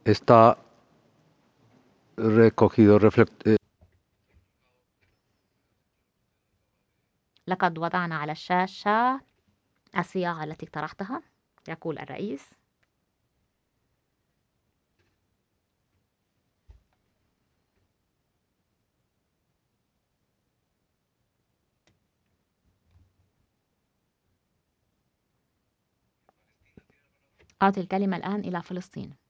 está recogido, لقد وضعنا على الشاشة الصياغة التي اقترحتها، يقول الرئيس. أعطي الكلمة الآن إلى فلسطين.